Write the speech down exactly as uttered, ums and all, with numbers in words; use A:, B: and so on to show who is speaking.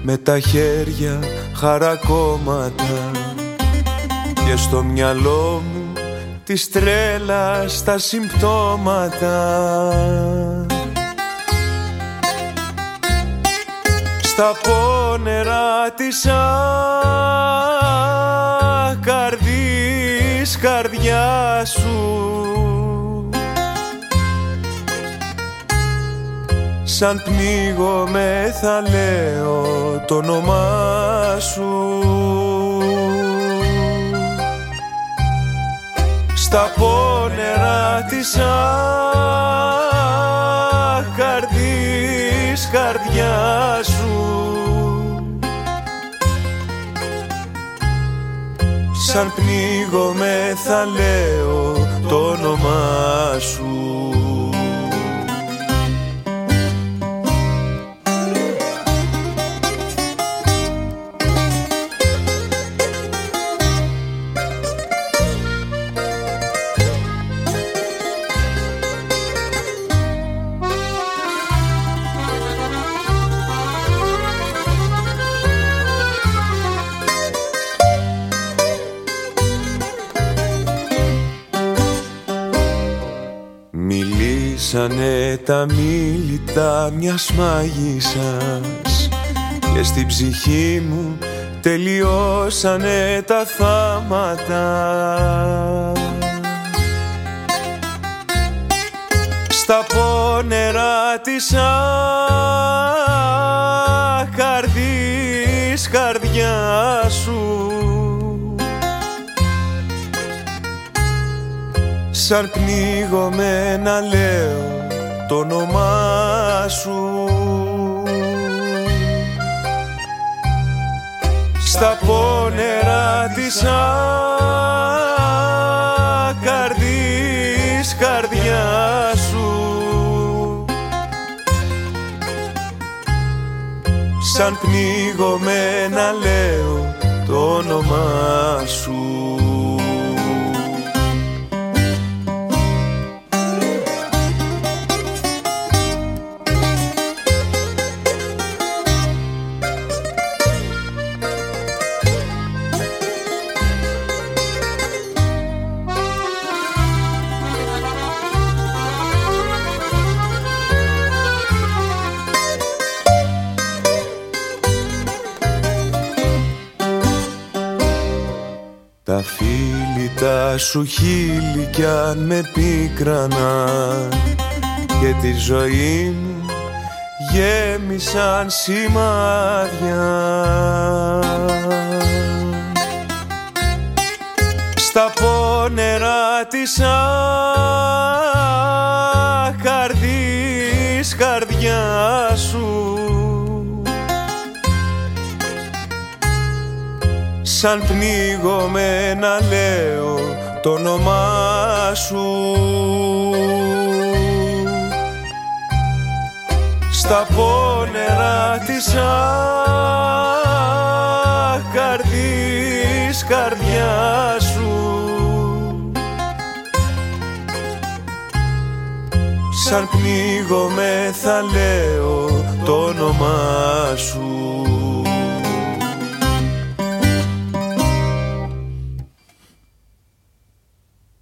A: με τα χέρια χαρακόμματα και στο μυαλό μου της τρέλας τα συμπτώματα. Στα πόνερα της άκαρδης καρδιάς σου, σαν πνίγομαι θα λέω το όνομά σου. Στα πόνερα της άκαρδης καρδιάς σου, σαν πνίγομαι θα λέω το όνομά σου. Μιλήσανε τα μίλητα μιας μάγισσας και στην ψυχή μου τελειώσανε τα θάματα. Στα πόνερα της άκαρδης καρδιάς σου, σαν πνίγομαι να λέω το όνομά σου. Στα πόνερα της άκαρδης καρδιάς σου, σαν πνίγομαι να λέω το όνομά σου. Τα φίλη τα σου χείλη κι αν με πίκραναν και τη ζωή μου γέμισαν σημάδια. Στα πόνερα της άκαρδης καρδιάς σου, σαν πνίγομαι να λέω το όνομά σου. Στα πόνερα της άκαρδης καρδιάς σου, σαν πνίγομαι θα λέω το όνομά σου.